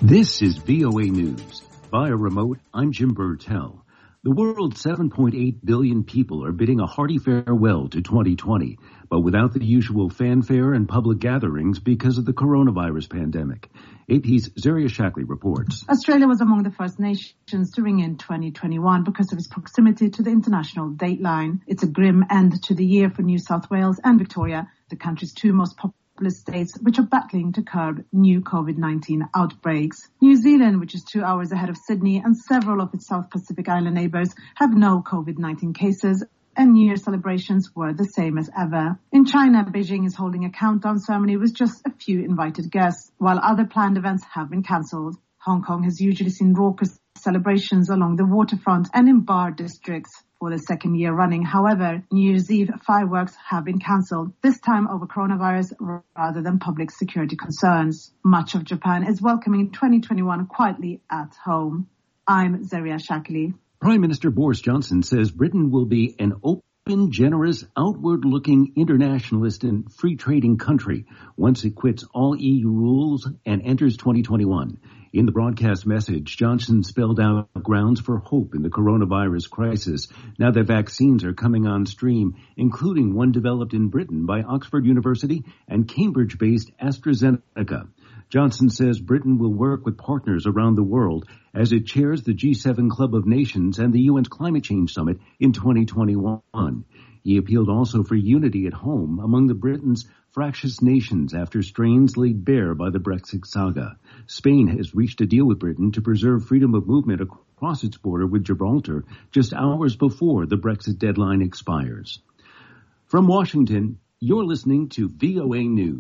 This is VOA News. Via remote, I'm Jim Burtell. The world's 7.8 billion people are bidding a hearty farewell to 2020, but without the usual fanfare and public gatherings because of the coronavirus pandemic. AP's Zaria Shackley reports. Australia was among the first nations to ring in 2021 because of its proximity to the international dateline. It's a grim end to the year for New South Wales and Victoria, the country's two most populous states, which are battling to curb new COVID-19 outbreaks. New Zealand, which is 2 hours ahead of Sydney, and several of its South Pacific island neighbours have no COVID-19 cases, and New Year celebrations were the same as ever. In China, Beijing is holding a countdown ceremony with just a few invited guests, while other planned events have been cancelled. Hong Kong has usually seen raucous celebrations along the waterfront and in bar districts for the second year running. However, New Year's Eve fireworks have been cancelled, this time over coronavirus rather than public security concerns. Much of Japan is welcoming 2021 quietly at home. I'm Zaria Shackley. Prime Minister Boris Johnson says Britain will be an open, generous, outward-looking internationalist and free-trading country once it quits all EU rules and enters 2021. In the broadcast message, Johnson spelled out grounds for hope in the coronavirus crisis now that vaccines are coming on stream, including one developed in Britain by Oxford University and Cambridge-based AstraZeneca. Johnson says Britain will work with partners around the world as it chairs the G7 Club of Nations and the UN's Climate Change Summit in 2021. He appealed also for unity at home among the Britain's fractious nations after strains laid bare by the Brexit saga. Spain has reached a deal with Britain to preserve freedom of movement across its border with Gibraltar just hours before the Brexit deadline expires. From Washington, you're listening to VOA News.